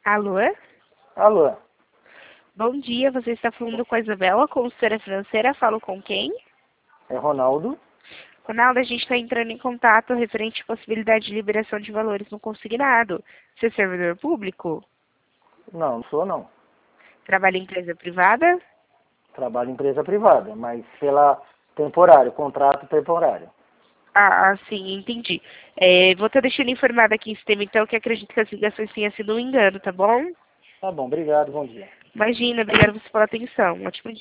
Alô? Alô, Bom dia, você está falando com a Isabela, consultora financeira. Falo com quem? é Ronaldo? Ronaldo, a gente está entrando em contato referente à possibilidade de liberação de valores no consignado. Você é servidor público? Não, não sou não. Trabalha em empresa privada? Trabalho em empresa privada, mas pela temporário, contrato temporário. Sim, entendi. Vou estar deixando informado aqui em sistema, então, que acredito que as ligações tenham sido um engano, tá bom? Tá bom, obrigado, bom dia. Imagina, obrigada você pela atenção. Um ótimo dia.